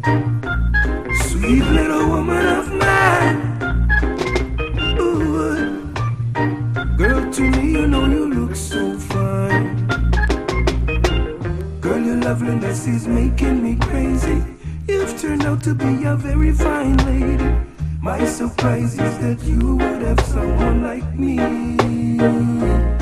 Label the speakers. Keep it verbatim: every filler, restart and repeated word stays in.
Speaker 1: Sweet little woman of mine. Ooh, girl, to me, you know you look so fine. Girl, your loveliness is making me crazy. You've turned out to be a very fine lady. My surprise is that you would have someone like me.